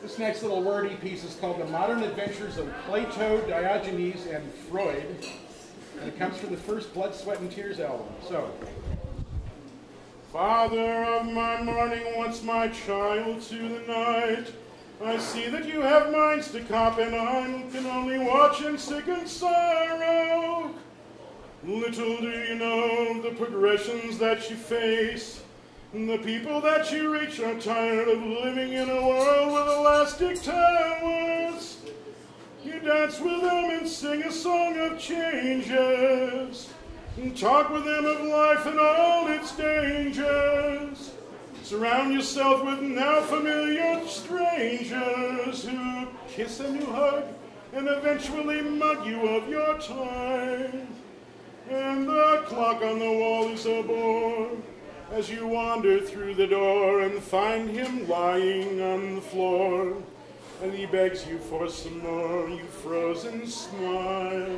This next little wordy piece is called The Modern Adventures of Plato, Diogenes, and Freud. And it comes from the first Blood, Sweat, and Tears album. So, Father of my morning, once my child to the night, I see that you have minds to cop, and I can only watch in sicken sorrow. Little do you know the progressions that you face. The people that you reach are tired of living in a world with elastic towers. You dance with them and sing a song of changes, and talk with them of life and all its dangers. Surround yourself with now familiar strangers who kiss and you hug and eventually mug you of your time. And the clock on the wall is a bore as you wander through the door and find him lying on the floor, and he begs you for some more, you frozen smile.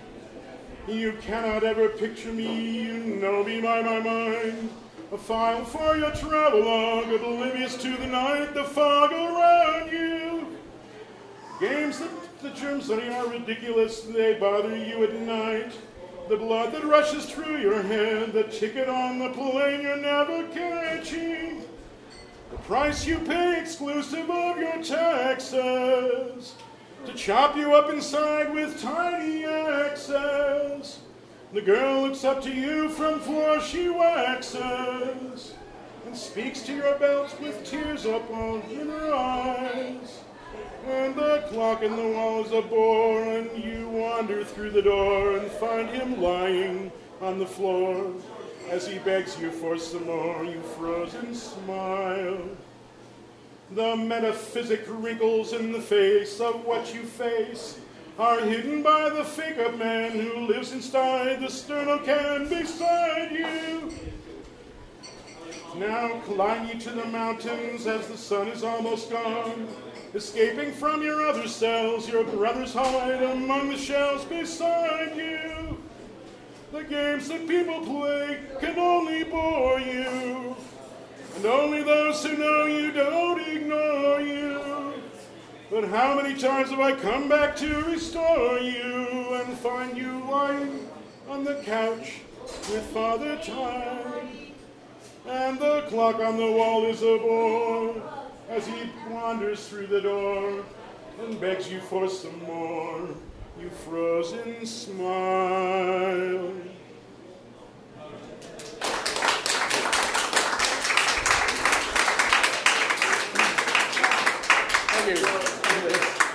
You cannot ever picture me, you know me by my mind, a file for your travelogue, oblivious to the night, the fog around you. Games that the germs on are ridiculous, they bother you at night. The blood that rushes through your head, the ticket on the plane you're never catching, the price you pay exclusive of your taxes, to chop you up inside with tiny axes. The girl looks up to you from floor she waxes, and speaks to your belt with tears up on in her eyes. And the clock in the wall is a bore, and you wander through the door and find him lying on the floor as he begs you for some more, you frozen smile. The metaphysic wrinkles in the face of what you face are hidden by the fake-up man who lives inside the sternum can beside you. Now climb you to the mountains as the sun is almost gone, escaping from your other cells, your brothers hide among the shells beside you. The games that people play can only bore you, and only those who know you don't ignore you. But how many times have I come back to restore you and find you lying on the couch with Father Time? And the clock on the wall is a bore as he wanders through the door and begs you for some more, you frozen smile. thank you.